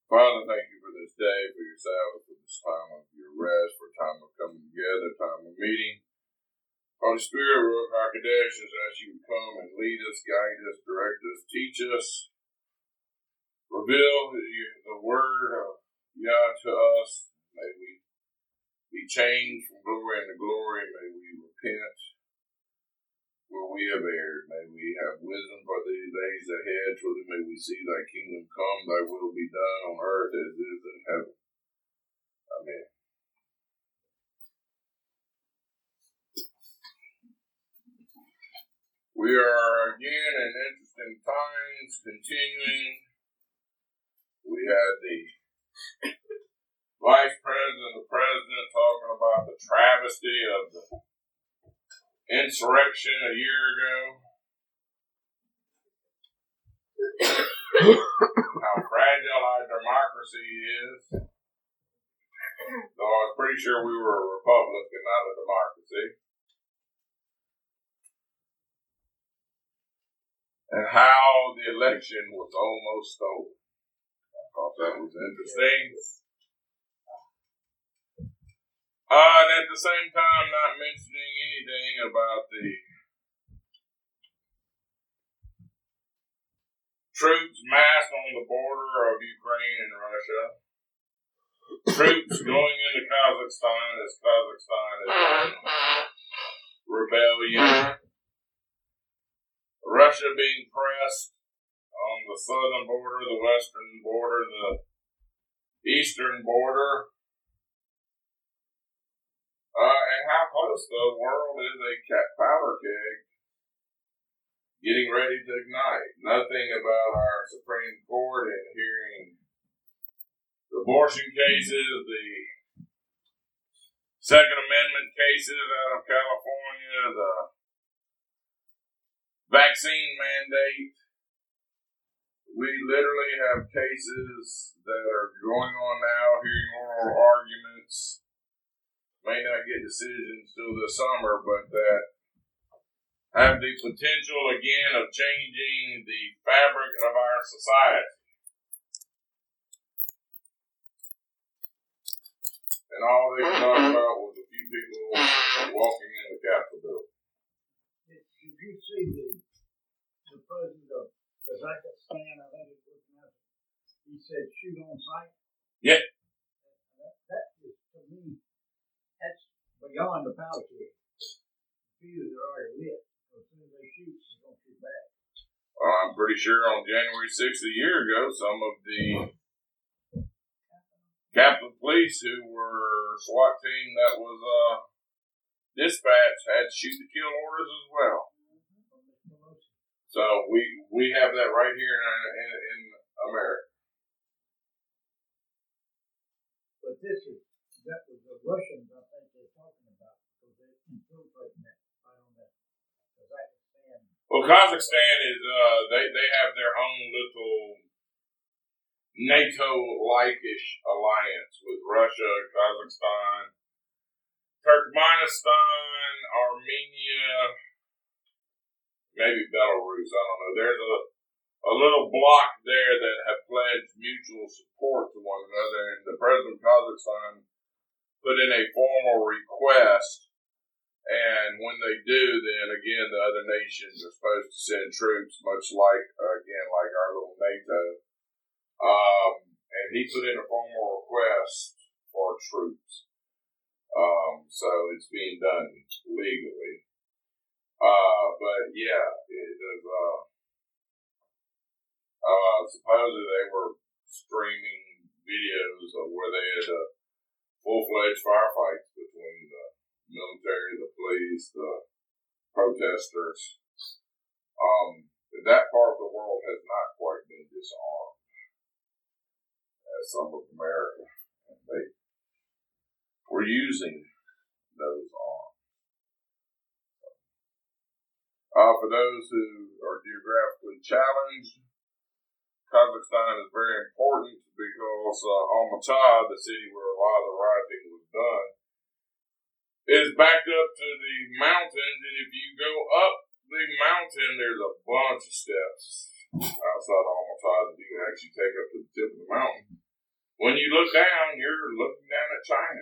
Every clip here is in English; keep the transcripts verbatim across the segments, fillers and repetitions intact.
Father, thank you for this day, for your Sabbath, for this time of your rest, for time of coming together, time of meeting. Holy Spirit, Ruach HaKodesh, as I ask you to come and lead us, guide us, direct us, teach us, reveal the word of Yah to us. May we be changed from glory into glory. May we repent where we have erred. May we have wisdom for the days ahead. Truly may we see thy kingdom come, thy will be done on earth as it is in heaven. Amen. We are again in interesting times, continuing. We had the Vice President, the President talking about the travesty of the insurrection a year ago. How fragile our democracy is. Though I was pretty sure we were a republic and not a democracy. And how the election was almost stolen. I thought that was interesting. Uh, and at the same time, not mentioning anything about the troops massed on the border of Ukraine and Russia. Troops going into Kazakhstan as Kazakhstan is in rebellion. Russia being pressed on the southern border, the western border, the eastern border. Uh, and how close the world is a powder keg getting ready to ignite. Nothing about our Supreme Court and hearing the abortion cases, the Second Amendment cases out of California, the vaccine mandate. We literally have cases that are going on now, hearing oral arguments. May not get decisions till the summer, but that have the potential again of changing the fabric of our society. And all they could talk about was a few people walking in the Capitol building. Did you see the, the president of Kazakhstan, I think it was, he said shoot on sight? Yeah. That, that is, to me, that's beyond the powder keg. The fuse are already lit. So as soon as they shoot, they're going to shoot back. Well, I'm pretty sure on January sixth a year ago, some of the Capitol Police who were SWAT team that was uh, dispatched had shoot to kill orders as well. So we we have that right here in, in, in America. But this is, that was the Russians, I think they're talking about, because they're infiltrating that right on that Kazakhstan. Well, Kazakhstan is, uh, they, they have their own little NATO-like-ish alliance with Russia, Kazakhstan, Turkmenistan, Armenia, maybe Belarus, I don't know. There's a, a little block there that have pledged mutual support to one another, and the president of Kazakhstan put in a formal request, and when they do, then again, the other nations are supposed to send troops, much like, uh, again, like our little NATO. Um, and he put in a formal request for troops. Um, so it's being done legally. Uh, but yeah, it is, uh, uh, supposedly they were streaming videos of where they had, uh, full-fledged firefights between the military, the police, the protesters. Um, that part of the world has not quite been disarmed as some of America. And they were using those arms. Uh, for those who are geographically challenged, Kazakhstan is very important because uh, Almaty, the city where a lot of the rioting was done, is backed up to the mountains, and if you go up the mountain, there's a bunch of steps outside of Almaty that you can actually take up to the tip of the mountain. when you look down, you're looking down at China.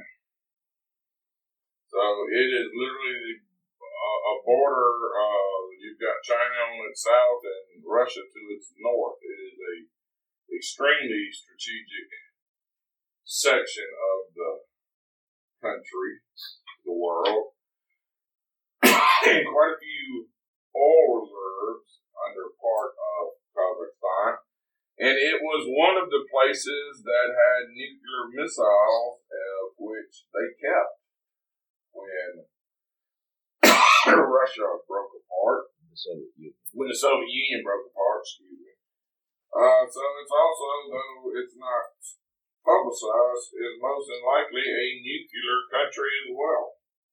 So it is literally uh, a border. Uh, you've got China on its south and Russia to its north. It is a extremely strategic section of the country, the world, and quite a few oil reserves under part of Kazakhstan. And it was one of the places that had nuclear missiles, uh, which they kept when Russia broke apart. The Soviet Union. When the Soviet Union broke apart, excuse me. Uh, so it's also, though it's not publicized, is most than likely a nuclear country as well.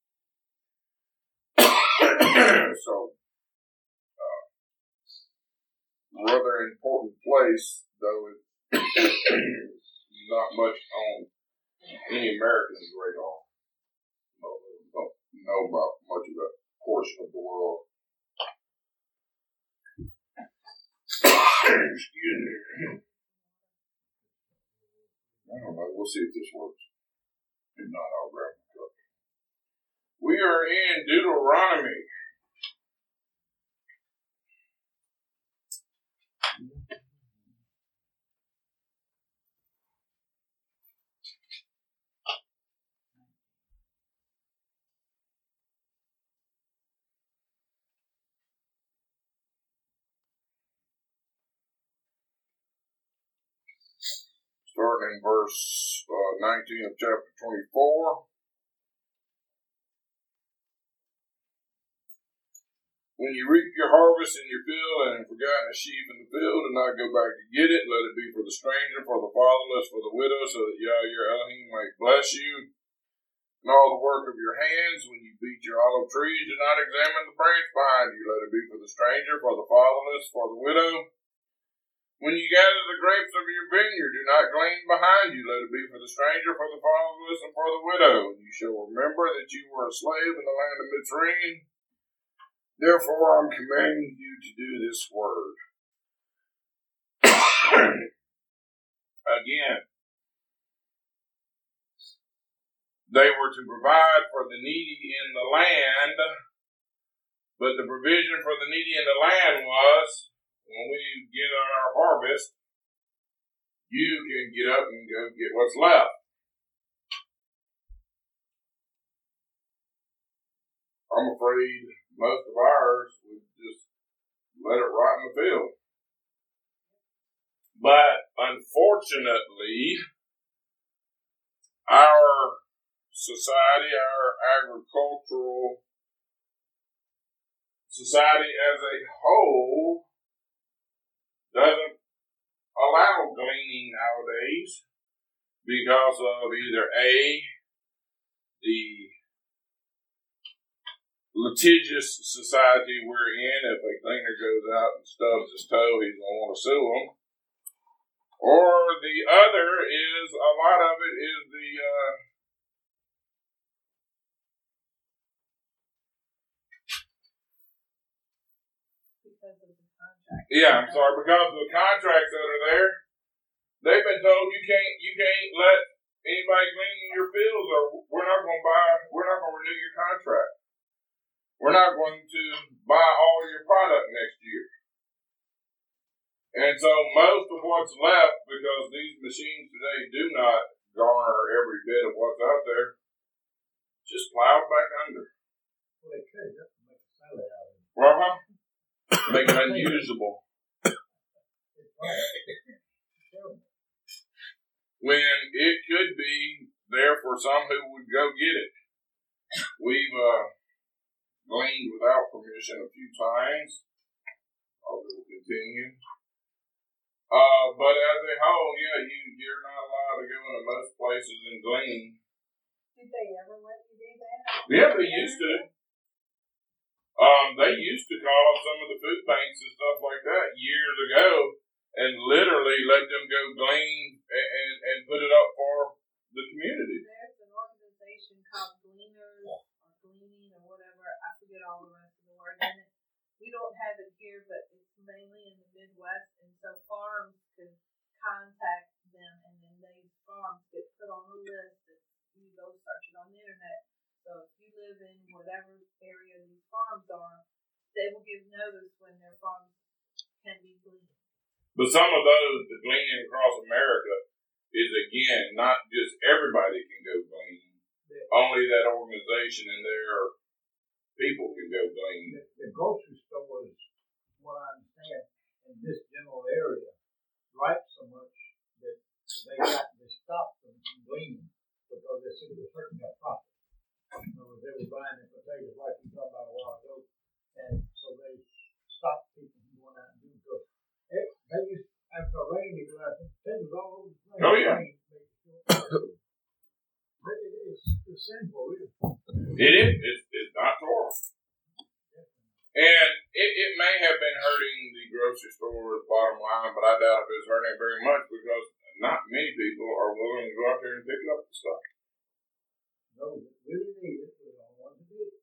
So, uh, rather important place, though it's not much on any American's radar. No, don't know about much of that portion of the world. Excuse me. I don't know. We'll see if this works. If not, I'll grab the truck. We are in Deuteronomy. Starting in verse uh, nineteen of chapter twenty-four. When you reap your harvest in your field and have forgotten a sheaf in the field, and not go back to get it, let it be for the stranger, for the fatherless, for the widow, so that Yah your Elohim might bless you in all the work of your hands. When you beat your olive trees, do not examine the branch behind you. Let it be for the stranger, for the fatherless, for the widow. When you gather the grapes of your vineyard, do not glean behind you. Let it be for the stranger, for the fatherless, and for the widow. And you shall remember that you were a slave in the land of Mitzrayim. Therefore, I'm commanding you to do this word. Again, they were to provide for the needy in the land, but the provision for the needy in the land was, when we get our harvest, you can get up and go get what's left. I'm afraid most of ours would just let it rot in the field. But unfortunately, our society, our agricultural society as a whole, doesn't allow gleaning nowadays because of either A, the litigious society we're in. If a cleaner goes out and stubs his toe, he's going to want to sue him. Or the other is, a lot of it is the, uh, because of the contract. Yeah, I'm sorry, because of the contracts that are there, they've been told you can't, you can't let anybody glean in your fields, or we're not going to buy, we're not going to renew your contract. We're not going to buy all your product next year. And so most of what's left, because these machines today do not garner every bit of what's out there, just plowed back under. Well, they could just make a salad out of it. Uh-huh. Make it unusable. When it could be there for some who would go get it. We've uh, gleaned without permission a few times. I will continue. Uh, but as a whole, yeah, you, you're not allowed to go into most places and glean. Did they ever let you do that? Yeah, they used to. Um, they used to call up some of the food banks and stuff like that years ago and literally let them go glean and, and, and put it up for the community. There's an organization called Gleaners or Gleaning or whatever. I forget all the rest of the words in it. We don't have it here, but it's mainly in the Midwest, and so farms can contact them, and then they farm whatever area these farms are, they will give notice when their farms can be gleaned. But some of those that glean across America is, again, not just everybody can go glean. Only that organization and their people can go glean. The, the grocery stores, what I understand, in this general area, ripe so much that they got to stop them from gleaning because they said it was hurting their profit. In other words, they were buying the potatoes like we talked about a while ago, and so they stopped people from going out and doing it. They, they used, after a rain, they go out and potatoes all over the place. Oh, yeah. But it is, it's sinful, really. It is. It's, it's not Torah. And it, it may have been hurting the grocery store's bottom line, but I doubt if it's hurting it very much because not many people are willing to go out there and pick up the stuff. No, they really need it. They don't want to do it.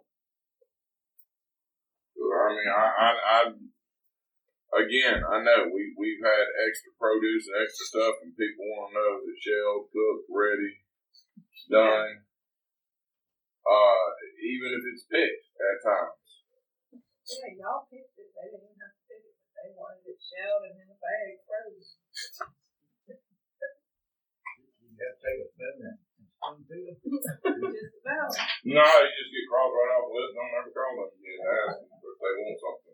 I mean, I, I, I again, I know we, we've had extra produce and extra stuff, and people want to know if it's shelled, cooked, ready, done, uh, even if it's picked at times. Yeah, y'all picked it. They didn't even have to pick it. They wanted it shelled and in a bag frozen. You have to take a spoon and spoon to them. Just about. No, you just get crossed right off the list. Don't ever call them again and ask them if they want something.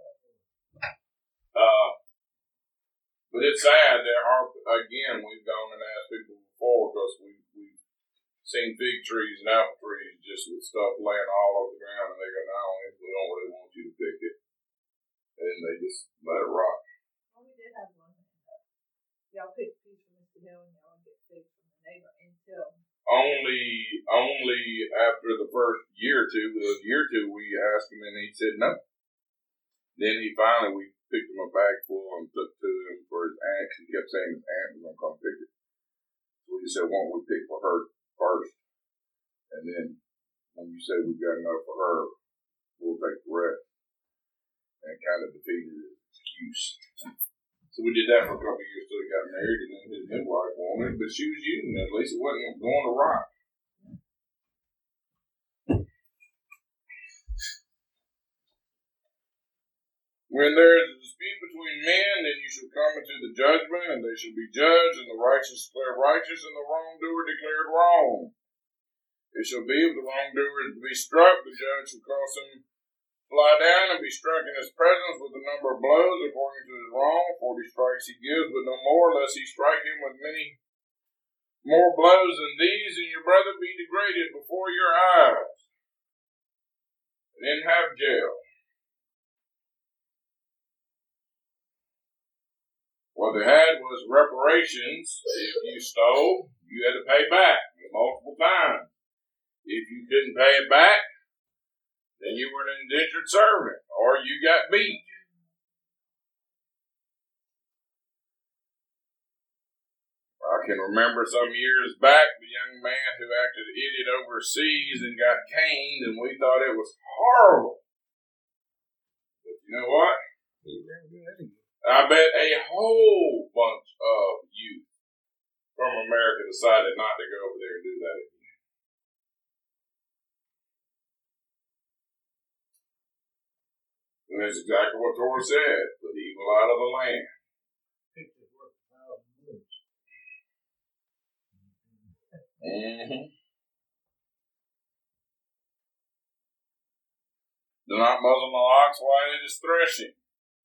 Uh, but it's sad. There are, again, we've gone and asked people before because we, we've seen fig trees and apple trees just with stuff laying all over the ground, and they go, no, we don't really want you to pick it. And they just let it rot. Well, we did have one. Y'all picked figs from Mister Hill and y'all get figs from the neighbor until. Only, only after the first year or two, because year or two we asked him and he said no. Then he finally, we picked him a bag full and took to him for his aunt. He kept saying his aunt was going to come pick it. So we said, why don't we pick for her first? And then when you say we've got enough for her, we'll take the rest. And kind of defeated his excuse. So we did that for a couple of years till he got married, and then his midwife wanted it, but she was using it. At least it wasn't going to rot. When there is a dispute between men, then you shall come into the judgment, and they shall be judged, and the righteous declared righteous, and the wrongdoer declared wrong. It shall be, if the wrongdoer is to be struck, the judge shall cause him lie down and be struck in his presence with a number of blows according to his wrong. Forty strikes he gives, but no more, lest he strike him with many more blows than these, and your brother be degraded before your eyes. And then have jail. What they had was reparations. If you stole, you had to pay back multiple times. If you couldn't pay it back, then you were an indentured servant, or you got beat. I can remember some years back the young man who acted an idiot overseas and got caned, and we thought it was horrible. But you know what? I bet a whole bunch of youth from America decided not to go over there and do that again. And that's exactly what Torah said. Put evil out of the land. Mm-hmm. Do not muzzle an ox while it is threshing.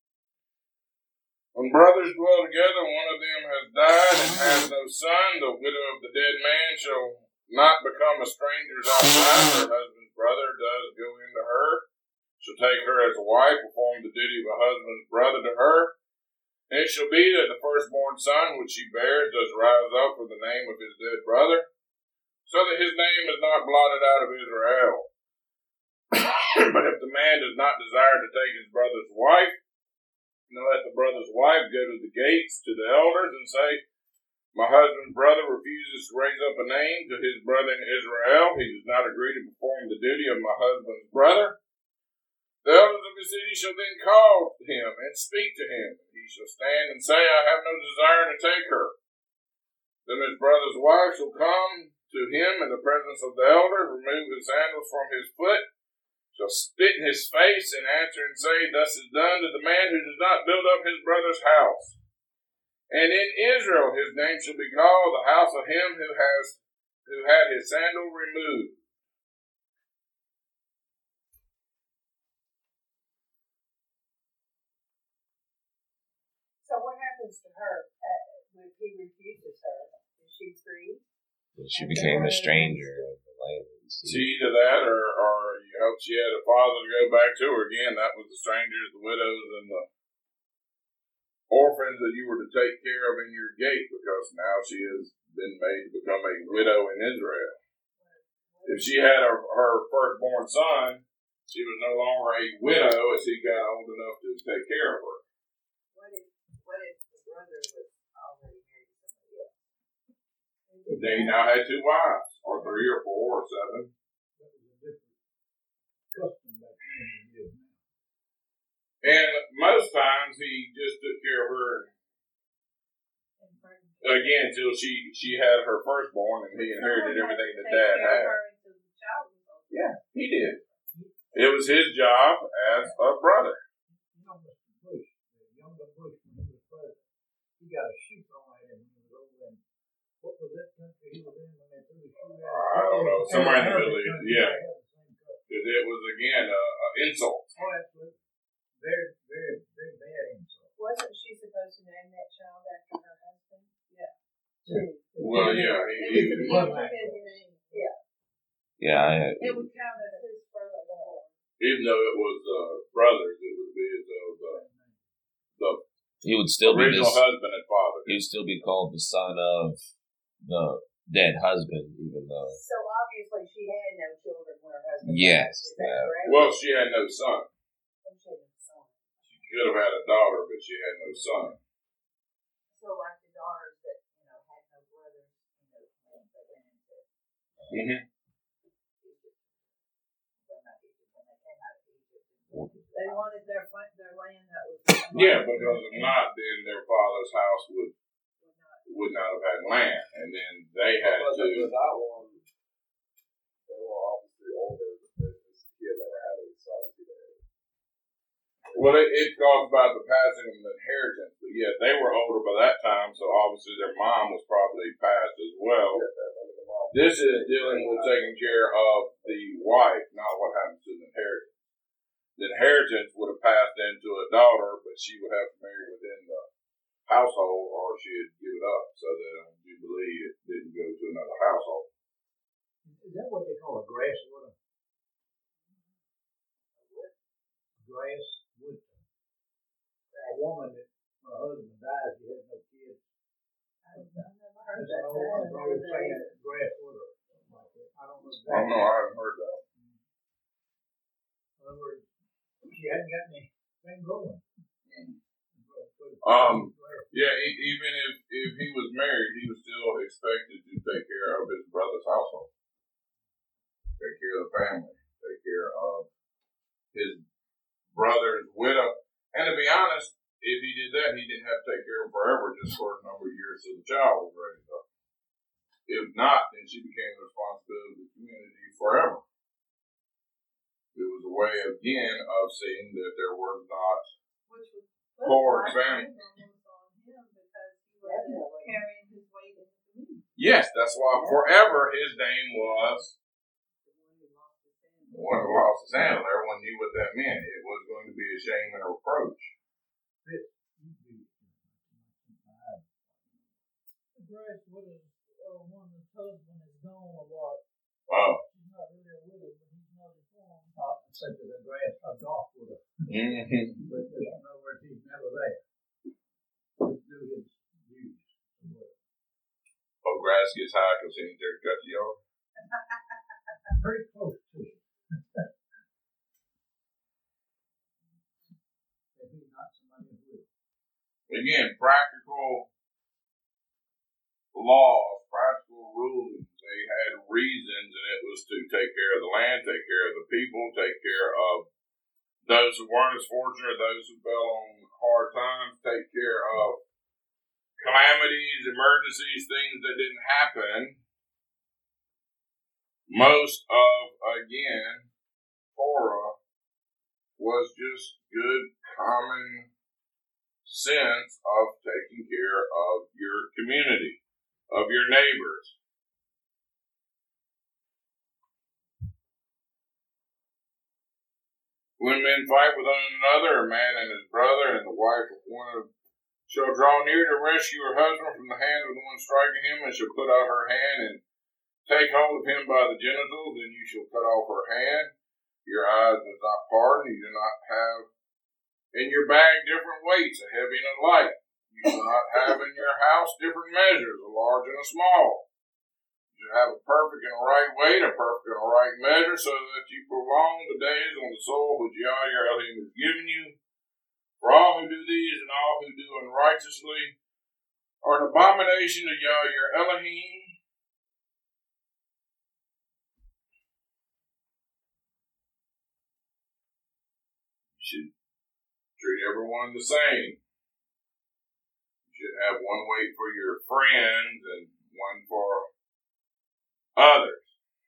When brothers dwell together, one of them has died and has no son, the widow of the dead man shall not become a stranger's outside. Her husband's brother does go into her, shall take her as a wife, perform the duty of a husband's brother to her. And it shall be that the firstborn son which she bears does rise up for the name of his dead brother, so that his name is not blotted out of Israel. But if the man does not desire to take his brother's wife, now let the brother's wife go to the gates to the elders and say, my husband's brother refuses to raise up a name to his brother in Israel. He does not agree to perform the duty of my husband's brother. The elders of the city shall then call him and speak to him. He shall stand and say, I have no desire to take her. Then his brother's wife shall come to him in the presence of the elders, remove his sandals from his foot, shall spit in his face, and answer and say, Thus is done to the man who does not build up his brother's house. And in Israel his name shall be called the house of him who has who had his sandal removed. So what happens to her uh, when he refuses her? Is she free? She became a stranger of the land. See, either that, or, or you hope she had a father to go back to her again. That was the strangers, the widows, and the orphans that you were to take care of in your gate, because now she has been made to become a widow in Israel. If she had her, her firstborn son, she was no longer a widow as he got old enough to take care of her. What if, what if the brother was already married to somebody else? They now had two wives, or three, or four, or seven. That was a different custom back then than it is now. And most times he just took care of her again until she, she had her firstborn and he inherited everything that Dad had. Yeah, he did. It was his job as a brother. You know, Mister Bush, the younger Bush, when he was president, he got a shoe thrown at him when he was over in, what was that country he was in when they threw the shoe at him? I don't know, somewhere in the Middle East, Country, yeah. they had the same custom. Because it was, again, an insult. Oh, absolutely. Very, very, very bad insult. Wasn't she supposed to name that child after her husband? Yeah. Yeah. Well, yeah, he, It he was was, the his name. Yeah. Yeah, I, It would count as his firstborn. even though it was uh, brothers, it would be as though the, the he would still be original this, husband and father. he would still be called the son of the dead husband, even though. So obviously she had no children when her husband Yes, died. Is that yeah. correct? Well, she had no son. Oh, she had no son. She could have had a daughter, but she had no son. So like the daughters that, you know, had no brothers, you know, that went into Mm-hmm. They wanted their their land that was Yeah, because if not, then their father's house would would not. would not have had land, and then they had But to. with that one, they were obviously older because this kid never had any sons either. Well, it, it talks about the passing of an inheritance, but yeah, they were older by that time, so obviously their mom was probably passed as well. Yeah, that, I mean, the mom- This is dealing with taking care of the wife, not what happens to the inheritance. The inheritance would have passed into a daughter, but she would have to marry within the household, or she'd give it up, so that on Jubilee it didn't go to another household. Is that what they call a grass widow? Grass widow. A woman that her husband dies, she has no kids. I've never heard That's that. an old, an old saying, grass widow. I don't know I don't exactly. know, I haven't heard that. In other words, she hadn't got anything growing. Um, Yeah, e- even if, if he was married, he was still expected to take care of his brother's household. Take care of the family. Take care of his brother's widow. And to be honest, if he did that, he didn't have to take care of her forever, just for a number of years till the child was raised up. If not, then she became the responsibility of the community forever. It was a way, again, of seeing that there was not Which was poor like family. on him because he wasn't carrying his weight in the community. Yes, that's why forever his name was The one who lost his hand. the one who lost his handle. Everyone knew what that meant. It was going to be a shame and a reproach. The grass widow, uh, one of the husband is gone a lot. Oh. She's not really a widow, but he's not a farm. Uh, such as a grass, a dark widow. Mm-hmm. But uh, in other words, he's never there. Just do his duties. Oh, grass gets high because he ain't there to cut the yard. Pretty close to it. If he's not somebody who will. Again, practical laws, practical rulings. They had reasons, and it was to take care of the land, take care of the people, take care of those who weren't as fortunate, those who fell on hard times, take care of calamities, emergencies, things that didn't happen most of, again, Torah was just good common sense of taking care of your community, of your neighbors. When men fight with one another, a man and his brother, and the wife of one of shall draw near to rescue her husband from the hand of the one striking him, and shall put out her hand and take hold of him by the genitals, then you shall cut off her hand. Your eyes does not pardon, you do not have in your bag different weights, a heavy and a light. You shall not have in your house different measures, a large and a small. You shall have a perfect and a right weight, a perfect and a right measure, so that you prolong the days on the soul which Yahweh your Elohim has given you. For all who do these and all who do unrighteously are an abomination to Yahweh your Elohim. You should treat everyone the same. You should have one weight for your friends and one for others.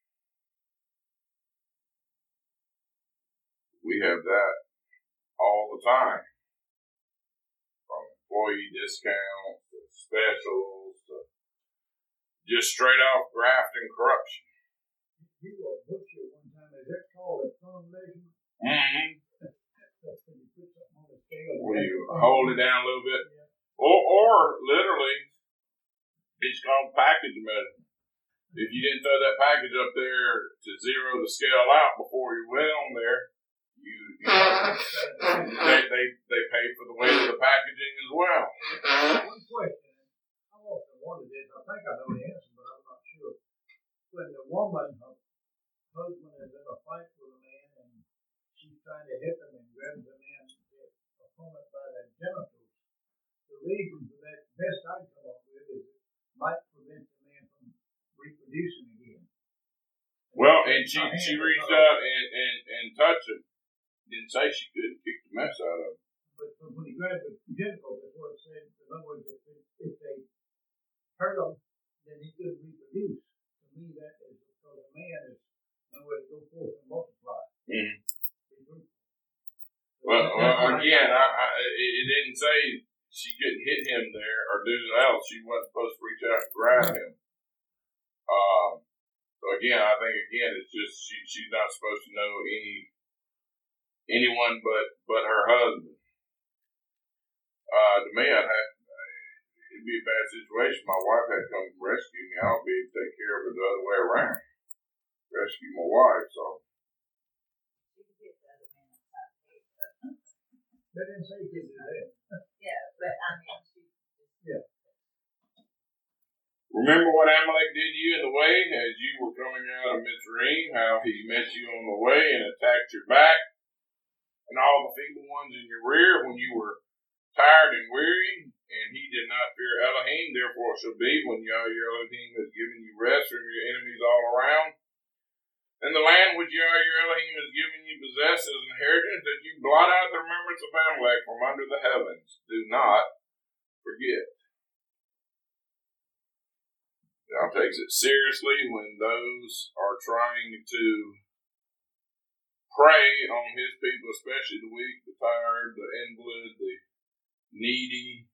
We have that all the time. From employee discounts to specials to just straight off graft and corruption. You were a butcher one time. Is that called a thumb measurement? Mm-hmm. That's when you put something on the scale. When you hold it down a little bit. Yeah. Or, or literally, it's called package measurement. If you didn't throw that package up there to zero the scale out before you went on there, you, you know, they, they they pay for the weight of the packaging as well. One question. I often wondered this. I think I know the answer, but I'm not sure. When the woman, her husband is in a fight with a man, and she's trying to hit him and grabs the man's opponent by the genitals, the reason for that, best I can come up with, is it might prevent the man from reproducing again. Well, and she she reached out and, and, and touched him. Didn't say she couldn't kick the mess out of him. But, but when he grabbed the genitals, that's what it said. In other words, if they, if they hurt him, then he couldn't reproduce. To me, that is because a man is nowhere to go forth and multiply. Mm-hmm. So Well, that- well that's again, my- I, I, it it didn't say she couldn't hit him there or do else. She wasn't supposed to reach out and grab him. Um, so again, I think again it's just she she's not supposed to know any anyone but but her husband. Uh, to me, I'd have it'd be a bad situation. My wife had to come rescue me. I'll be able to take care of it the other way around. Rescue my wife. So They didn't say he could do that. Yeah, but I mean, she, remember what Amalek did to you in the way as you were coming out of Mitzrayim, how he met you on the way and attacked your back, and all the feeble ones in your rear when you were tired and weary, and he did not fear Elohim. Therefore it shall be, when Yahweh your Elohim has given you rest from your enemies all around, and the land which Yahweh your Elohim has given you possess as inheritance, that you blot out the remembrance of Amalek from under the heavens. Do not forget. God takes it seriously when those are trying to prey on his people, especially the weak, the tired, the invalid, the needy.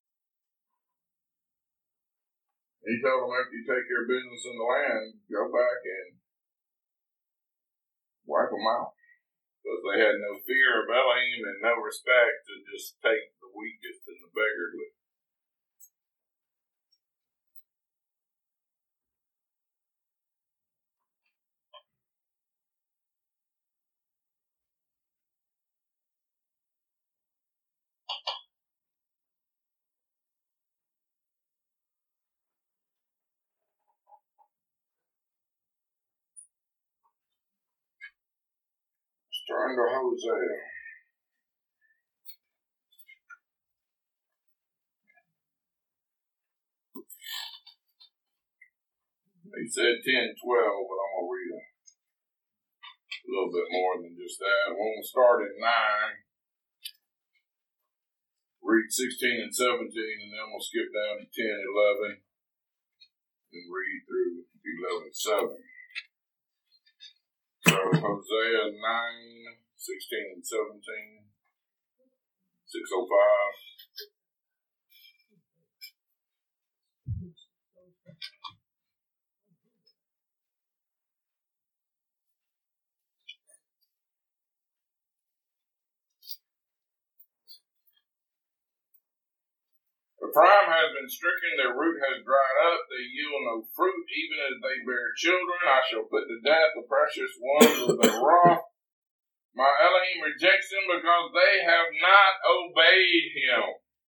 He told them after you take care of business in the land, go back and wipe them out. Because they had no fear of Elohim and no respect to just take the weakest and the beggarly. Let's turn to Hosea. He said ten, twelve, but I'm going to read a little bit more than just that. We'll start at nine, read sixteen and seventeen, and then we'll skip down to ten, eleven, and read through eleven, seven. So Hosea nine, sixteen, and seventeen, six oh five. Ephraim has been stricken, their root has dried up, they yield no fruit, even as they bear children. I shall put to death the precious ones of their wrath. My Elohim rejects them because they have not obeyed him.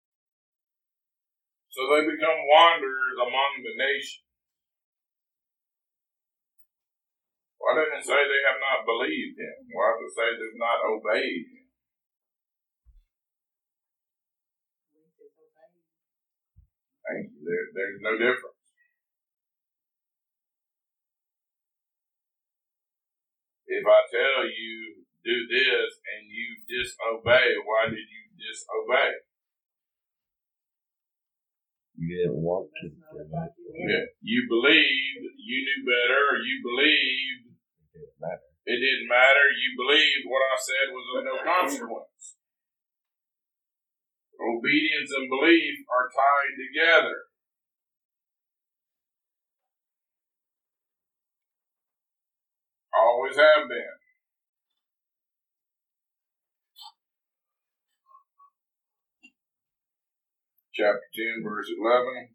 So they become wanderers among the nations. Why didn't it say they have not believed him? Why does it say they've not obeyed him? Thank you. There, there's no difference. If I tell you do this and you disobey, why did you disobey? You didn't want to. Yeah. You believed, you knew better, you believed It didn't matter. it didn't matter, you believed what I said was of no consequence. Obedience and belief are tied together. Always have been. Chapter ten, verse eleven.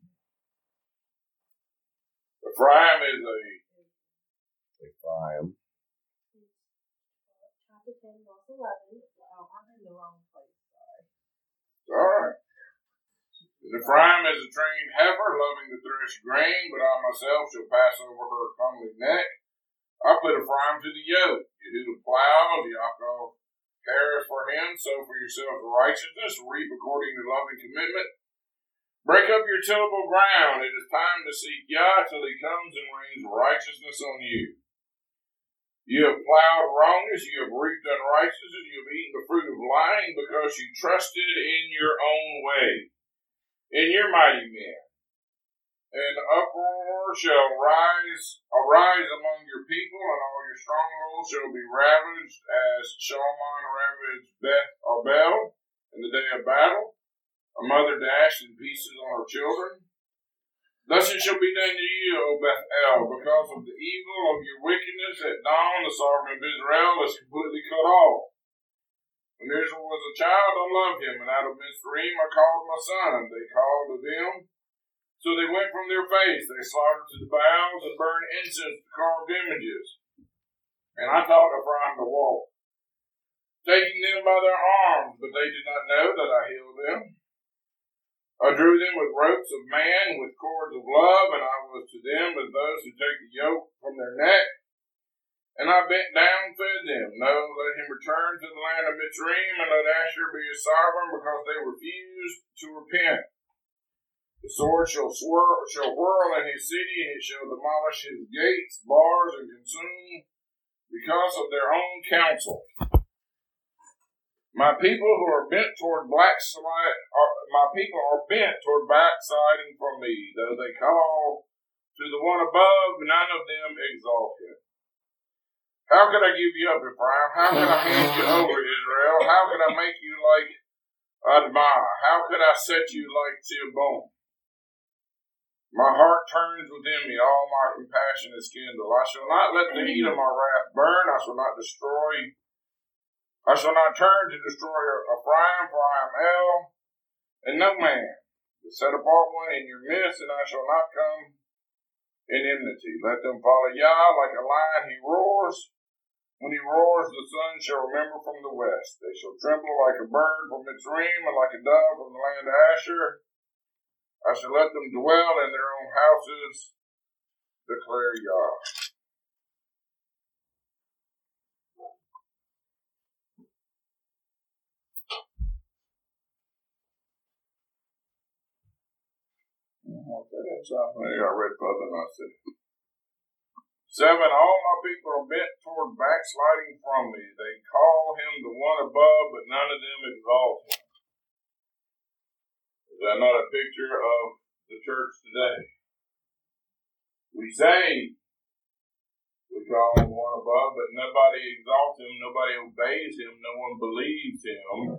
Ephraim is a Ephraim. Chapter ten, verse eleven. Oh, I'm in the wrong place. Sorry. Alright. Ephraim is a trained heifer, loving to thresh grain, but I myself shall pass over her comely neck. I put Ephraim to the yoke. Yehuda plows, Yaakov cares for him, sow for yourselves righteousness, reap according to loving commitment. Break up your tillable ground. It is time to seek Yah till he comes and rains righteousness on you. You have plowed wrongness, you have reaped unrighteousness, you have eaten the fruit of lying because you trusted in your own way, in your mighty men. And uproar shall rise, arise among your people, and all your strongholds shall be ravaged as Shalman ravaged Beth Arbel in the day of battle. A mother dashed in pieces on her children. Thus it shall be done to you, O Bethel, because of the evil of your wickedness. At dawn, the sovereign of Israel is completely cut off. When Israel was a child, I loved him, and out of Mizraim I called my son. They called to them. So they went from their face. They slaughtered to the Baals and burned incense to carved images. And I taught Ephraim to walk, taking them by their arms, but they did not know that I healed them. I drew them with ropes of man, with cords of love, and I was to them as those who take the yoke from their neck. And I bent down and fed them. No, let him return to the land of Mitzrayim, and let Asher be his sovereign, because they refused to repent. The sword shall, swirl, shall whirl in his city, and it shall demolish his gates, bars, and consume because of their own counsel. My people who are bent toward backslide, are, my people are bent toward backsliding from me, though they call to the one above, none of them exalt him. How could I give you up, Ephraim? How could I hand you over, Israel? How could I make you like Admah? How could I set you like Zebulun? My heart turns within me, all my compassion is kindled. I shall not let the heat of my wrath burn. I shall not destroy I shall not turn to destroy Ephraim, for I am El, and no man. To set apart one in your midst, and I shall not come in enmity. Let them follow Yah like a lion he roars. When he roars, the sun shall remember from the west. They shall tremble like a bird from Mitzrayim, and like a dove from the land of Asher. I shall let them dwell in their own houses, declare Yah. I read further and I said, Seven, all my people are bent toward backsliding from me. They call him the one above, but none of them exalt him. Is that not a picture of the church today? We say we we call him one above, but nobody exalts him, nobody obeys him, no one believes him.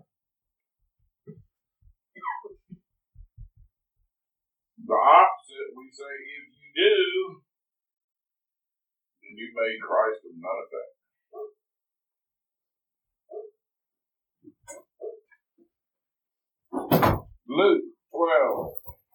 The opposite, we say, if you do, then you made Christ of none effect. Luke twelve.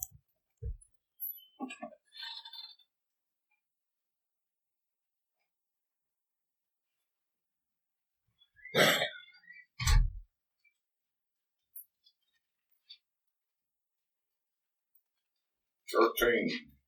Thirteen.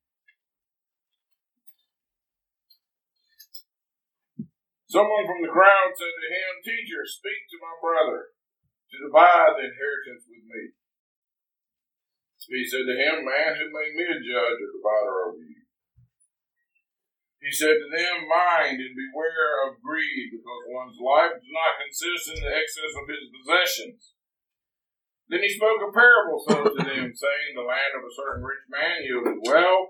Someone from the crowd said to him, "Teacher, speak to my brother to divide the inheritance with me." He said to him, "Man, who made me a judge or divider over you?" He said to them, "Mind and beware of greed, because one's life does not consist in the excess of his possessions." Then he spoke a parable so to them, saying, "The land of a certain rich man yielded wealth."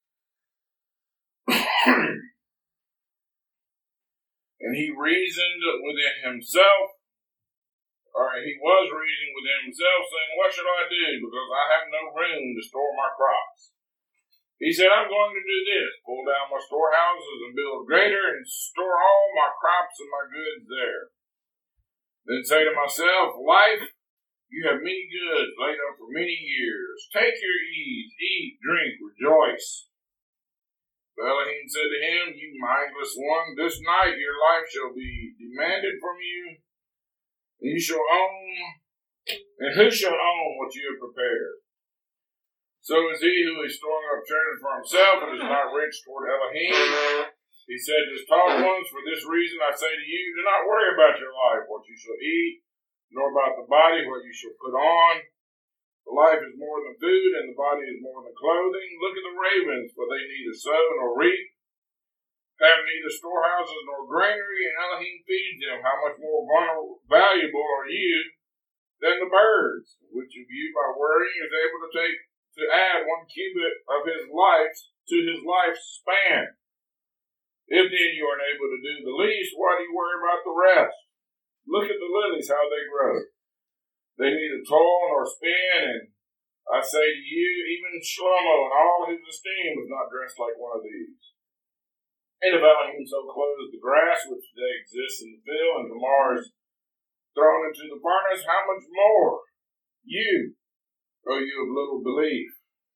And he reasoned within himself, or he was reasoning within himself, saying, "What shall I do? Because I have no room to store my crops." He said, "I'm going to do this, pull down my storehouses and build greater, and store all my crops and my goods there. Then say to myself, life, you have many goods laid up for many years. Take your ease, eat, drink, rejoice." Elohim said to him, "You mindless one, this night your life shall be demanded from you, and you shall own, and who shall own what you have prepared? So is he who is storing up treasure for himself and is not rich toward Elohim." He said to his taught ones, "For this reason I say to you, do not worry about your life, what you shall eat, nor about the body, what you shall put on. The life is more than food, and the body is more than clothing. Look at the ravens, for they neither sow nor reap, have neither storehouses nor granary, and Elohim feeds them. How much more valuable are you than the birds? Which of you, by worrying, is able to take to add one cubit of his life to his life's span? If then you are unable to do the least, why do you worry about the rest? Look at the lilies, how they grow. They neither toil nor spin, and I say to you, even Shlomo in all his esteem was not dressed like one of these. And if Elohim so clothes the grass which today exists in the field, and tomorrow is thrown into the furnace, how much more you, O you of little belief?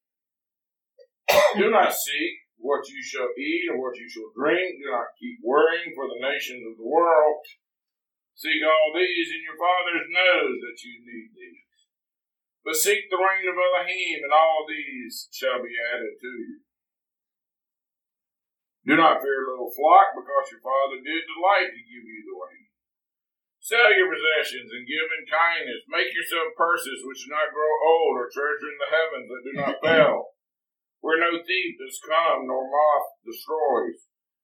Do not seek what you shall eat or what you shall drink. Do not keep worrying for the nations of the world. Seek all these, and your Father knows that you need these. But seek the reign of Elohim, and all these shall be added to you. Do not fear, little flock, because your Father did delight to give you the reign. Sell your possessions and give in kindness. Make yourself purses which do not grow old, or treasure in the heavens that do not fail, where no thief does come, nor moth destroys.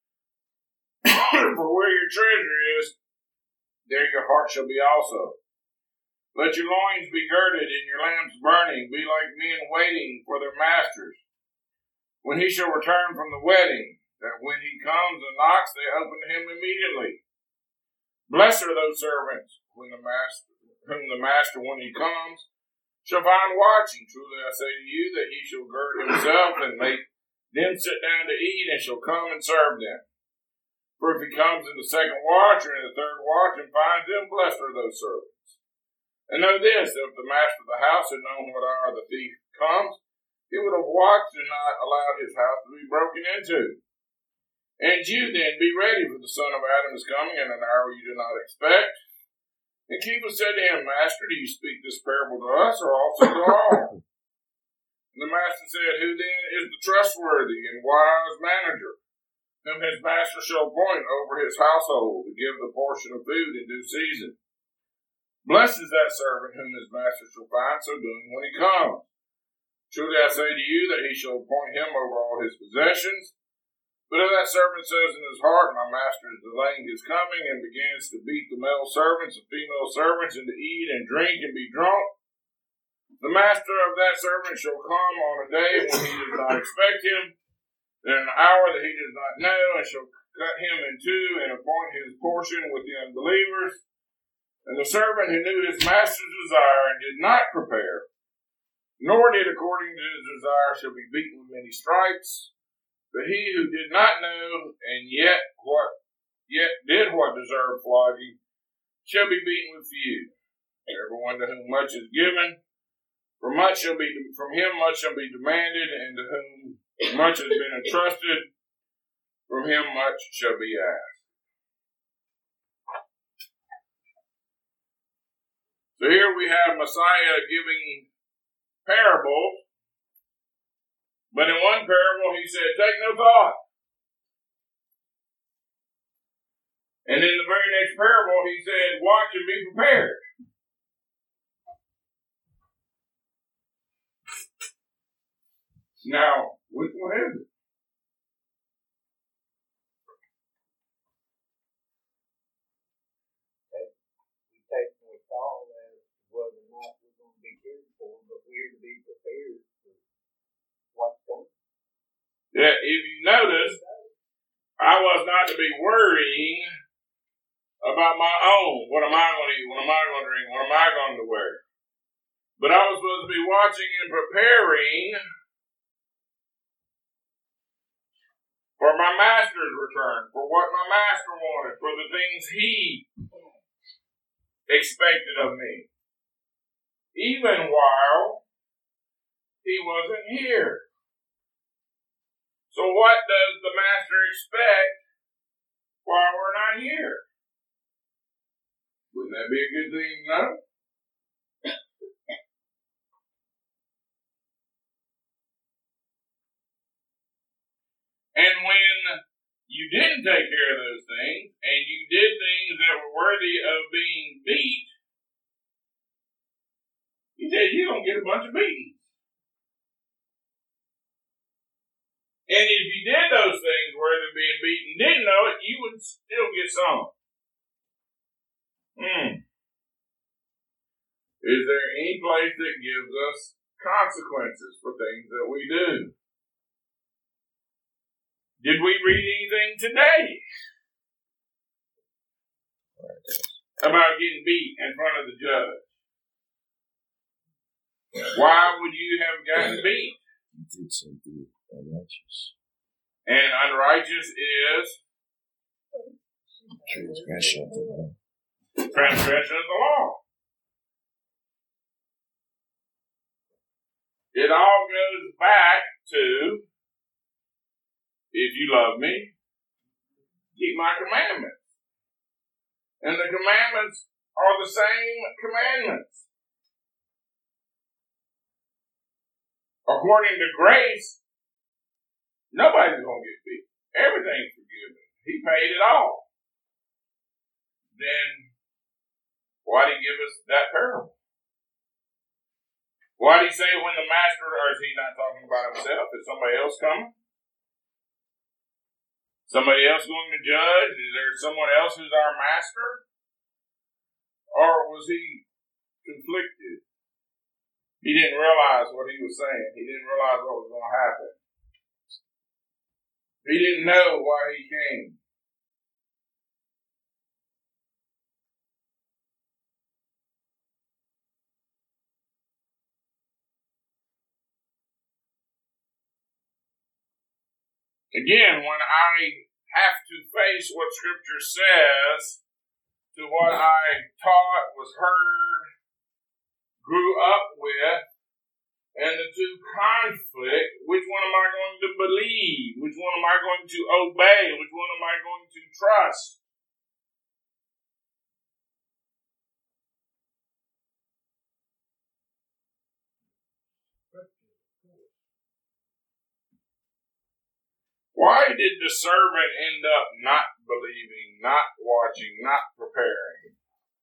For where your treasure is, there your heart shall be also. Let your loins be girded and your lamps burning. Be like men waiting for their masters, when he shall return from the wedding, that when he comes and knocks, they open to him immediately. Blessed are those servants when the master, whom the master, when he comes, shall find watching. Truly I say to you, that he shall gird himself and make them sit down to eat, and shall come and serve them. For if he comes in the second watch or in the third watch and finds them, blessed are those servants. And know this, that if the master of the house had known what hour the thief comes, he would have watched and not allowed his house to be broken into. And you then be ready, for the Son of Adam is coming in an hour you do not expect. And Kepha said to him, Master, do you speak this parable to us, or also to all? And the master said, Who then is the trustworthy and wise manager, whom his master shall appoint over his household to give the portion of food in due season? Blessed is that servant whom his master shall find so doing when he comes. Truly I say to you, that he shall appoint him over all his possessions. But if that servant says in his heart, My master is delaying his coming, and begins to beat the male servants and female servants, and to eat and drink and be drunk, the master of that servant shall come on a day when he does not expect him, in an hour that he does not know, and shall cut him in two and appoint his portion with the unbelievers. And the servant who knew his master's desire and did not prepare, nor did according to his desire, shall be beaten with many stripes. But he who did not know and yet what yet did what deserved flogging shall be beaten with few. Everyone to whom much is given, for much shall be from him much shall be demanded, and to whom much has been entrusted, from him much shall be asked. So here we have Messiah giving parables, but in one parable he said, take no thought. And in the very next parable he said, watch and be prepared. Now, which one is it? We take no thought as whether or not we're going to be cared for, but we're to be prepared for what's coming. Yeah, if you notice, I was not to be worrying about my own. What am I going to eat? What am I going to drink? What am I going to wear? But I was supposed to be watching and preparing for my master's return, for what my master wanted, for the things he expected of me, even while he wasn't here. So what does the master expect while we're not here? Wouldn't that be a good thing to know? And when you didn't take care of those things, and you did things that were worthy of being beat, he said you're going to get a bunch of beatings. And if you did those things worthy of being beaten, didn't know it, you would still get some. Hmm. Is there any place that gives us consequences for things that we do? Did we read anything today about getting beat in front of the judge? Why would you have gotten beat? You did something unrighteous. And unrighteous is Transgression of the law. transgression of the law. It all goes back to, if you love me, keep my commandments. And the commandments are the same commandments. According to grace, nobody's going to get beat. Everything's forgiven. He paid it all. Then, why did he give us that parable? Why did he say when the master, or is he not talking about himself? Is somebody else coming? Somebody else going to judge? Is there someone else who's our master? Or was he conflicted? He didn't realize what he was saying. He didn't realize what was going to happen. He didn't know why he came. Again, when I have to face what Scripture says to what I taught, was heard, grew up with, and the two conflict, which one am I going to believe? Which one am I going to obey? Which one am I going to trust? Why did the servant end up not believing, not watching, not preparing?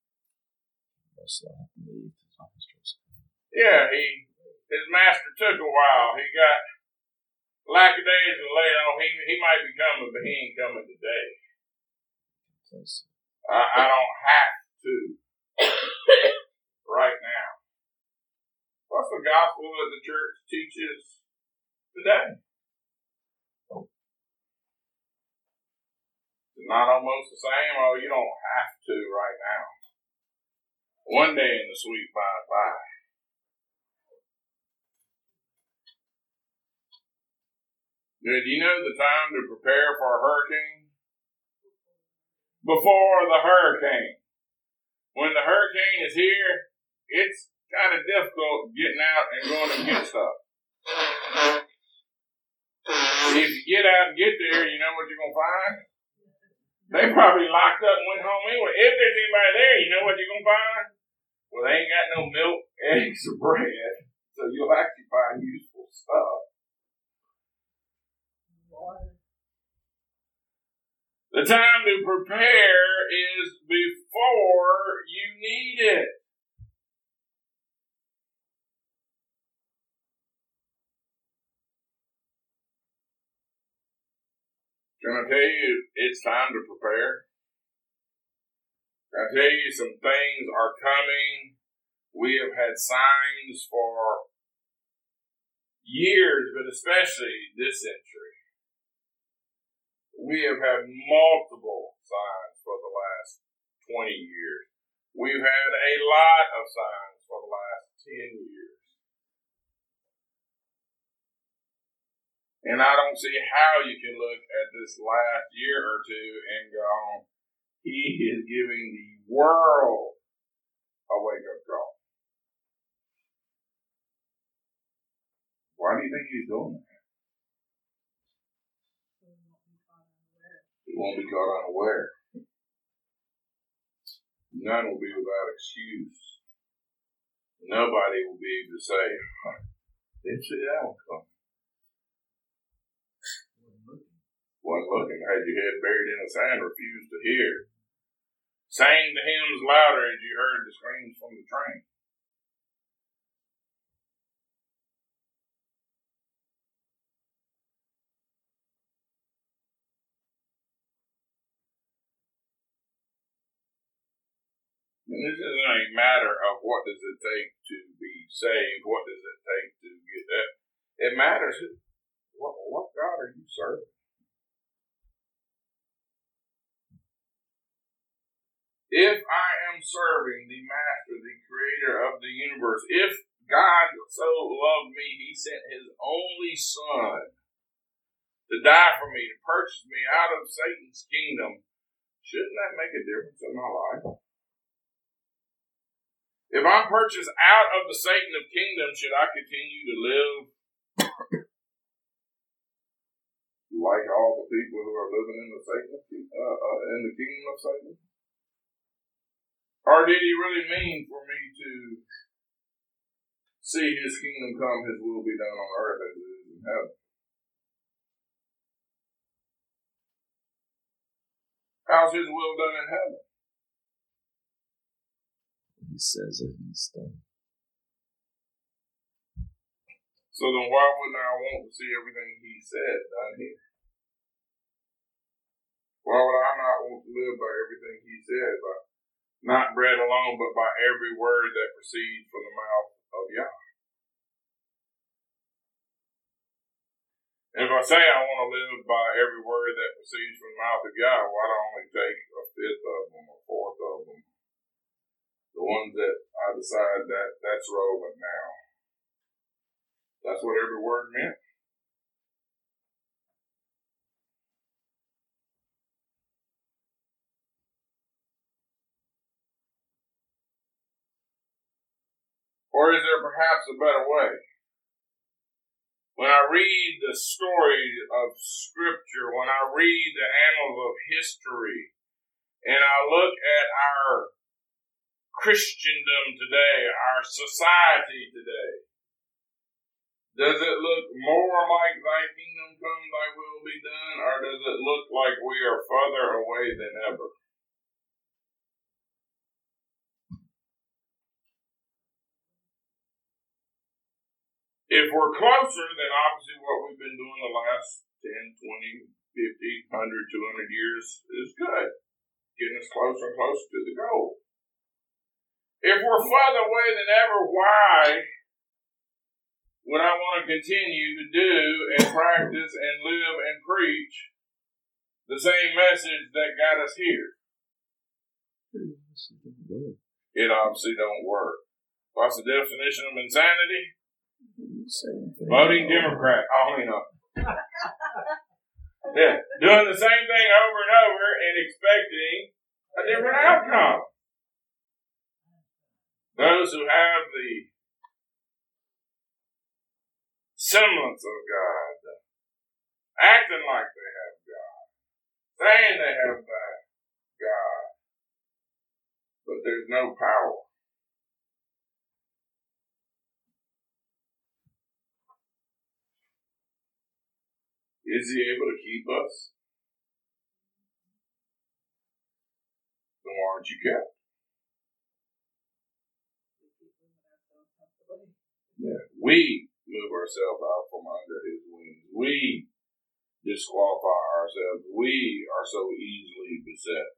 Yeah, he his master took a while. He got lackadaisical later on. He he might be coming, but he ain't coming today. I, I don't have to right now. What's the gospel that the church teaches today? not almost the same? Oh, you don't have to right now. One day in the sweet by and by. Do you know the time to prepare for a hurricane? Before the hurricane. When the hurricane is here, it's kind of difficult getting out and going to get stuff. If you get out and get there, you know what you're going to find? They probably locked up and went home anyway. If there's anybody there, you know what you're going to find? Well, they ain't got no milk, eggs, or bread. So you'll actually find useful stuff. The time to prepare is before you need it. Can I tell you it's time to prepare? Can I tell you some things are coming? We have had signs for years, but especially this century. We have had multiple signs for the last twenty years. We've had a lot of signs for the last ten years. And I don't see how you can look at this last year or two and go, he is giving the world a wake-up call. Why do you think he's doing that? He won't be caught unaware. None will be without excuse. Nobody will be able to say, didn't see that one coming. Wasn't looking, had your head buried in the sand, refused to hear. Sang the hymns louder as you heard the screams from the train. And this isn't a matter of what does it take to be saved, what does it take to get that. It matters what, what God are you serving? If I am serving the Master, the Creator of the universe, if God so loved me, He sent His only Son to die for me, to purchase me out of Satan's kingdom, shouldn't that make a difference in my life? If I'm purchased out of the Satan of kingdom, should I continue to live like all the people who are living in the Satan uh, uh, in the kingdom of Satan? Or did He really mean for me to see His kingdom come, His will be done on earth as it is in heaven? How's His will done in heaven? He says it, he's done. So then why wouldn't I want to see everything He said done here? Why would I not want to live by everything He said? By not bread alone, but by every word that proceeds from the mouth of Yah. And if I say I want to live by every word that proceeds from the mouth of Yah, why do I only take a fifth of them, a fourth of them? The ones that I decide that that's relevant now. That's what every word meant. Or is there perhaps a better way? When I read the story of Scripture, when I read the annals of history, and I look at our Christendom today, our society today, does it look more like thy kingdom come, thy will be done, or does it look like we are further away than ever? If we're closer, then obviously what we've been doing the last ten, twenty, fifty, one hundred, two hundred years is good. Getting us closer and closer to the goal. If we're further away than ever, why would I want to continue to do and practice and live and preach the same message that got us here? It obviously don't work. What's the definition of insanity? Voting Democrat. Oh, you know. Yeah, doing the same thing over and over and expecting a different outcome. Those who have the semblance of God, acting like they have God, saying they have God, but there's no power. Is he able to keep us? Then why aren't you kept? Yeah, we move ourselves out from under his wings. We disqualify ourselves. We are so easily beset.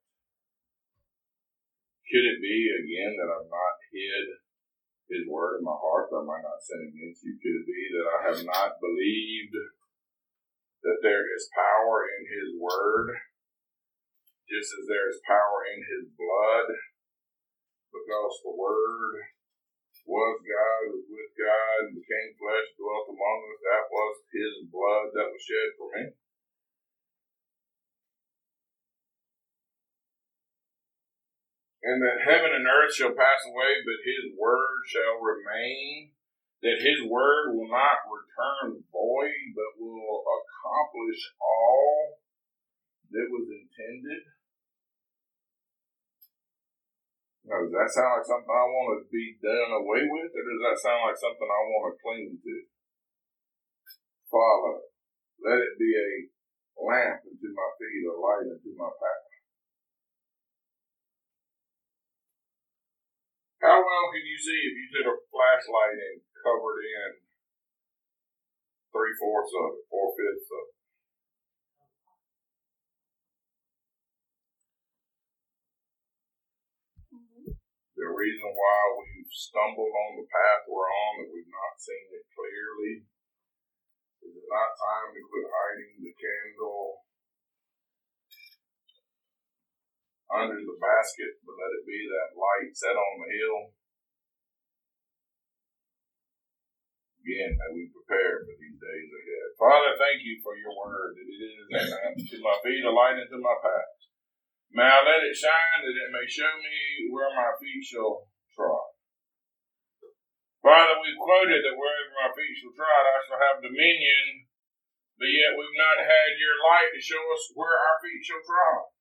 Could it be, again, that I've not hid his word in my heart, that I might not sin against you? Could it be that I have not believed that there is power in his word, just as there is power in his blood, because the word was God, was with God, became flesh, dwelt among us. That was his blood that was shed for me. And that heaven and earth shall pass away, but his word shall remain. That his word will not return void, but will accomplish all that was intended. Now, does that sound like something I want to be done away with, or does that sound like something I want to cling to? Father, let it be a lamp unto my feet, a light unto my path. How well can you see if you took a flashlight and covered in three-fourths of it, four-fifths of it? The reason why we've stumbled on the path we're on, that we've not seen it clearly, is it not time to quit hiding the candle under the basket, but let it be that light set on the hill? Again, may we prepare for these days ahead. Father, thank you for your word, that it is a lamp to my feet, a light into my path. May I let it shine, that it may show me where my feet shall trod. Father, we've quoted that wherever my feet shall trod, I shall have dominion, but yet we've not had your light to show us where our feet shall trod.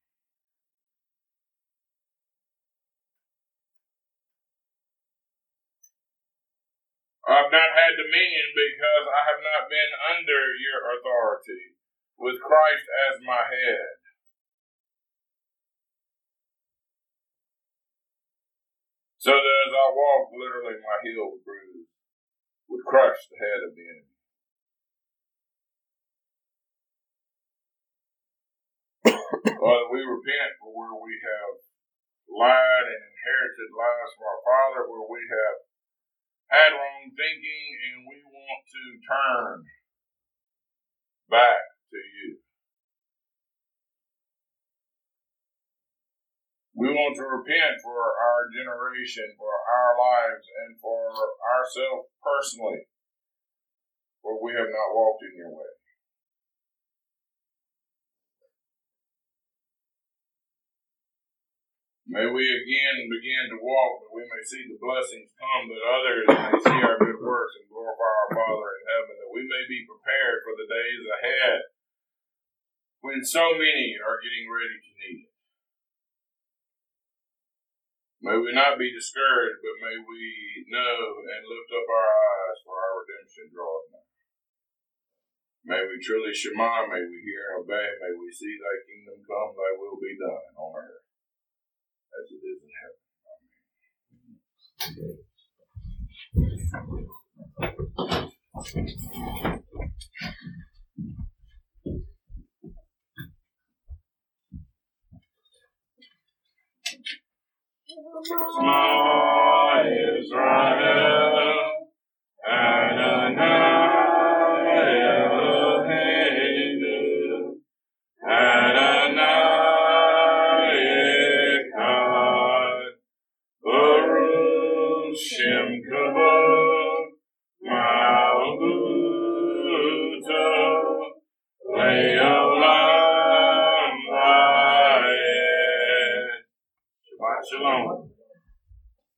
I've not had dominion because I have not been under your authority, with Christ as my head. So that as I walk, literally my heel would bruise, would crush the head of the enemy. Father, we repent for where we have lied and inherited lies from our father, where we have had wrong thinking, and we want to turn back to you. We want to repent for our generation, for our lives, and for ourselves personally, where we have not walked in your way. May we again begin to walk, that we may see the blessings come, that others may see our good works and glorify our Father in heaven, that we may be prepared for the days ahead when so many are getting ready to need it. May we not be discouraged, but may we know and lift up our eyes, for our redemption draweth nigh. May we truly shema, may we hear and obey, may we see thy kingdom come, thy will be done on earth as it is in heaven. Shema Israel, Adonai Eloheinu, Adonai Shalom.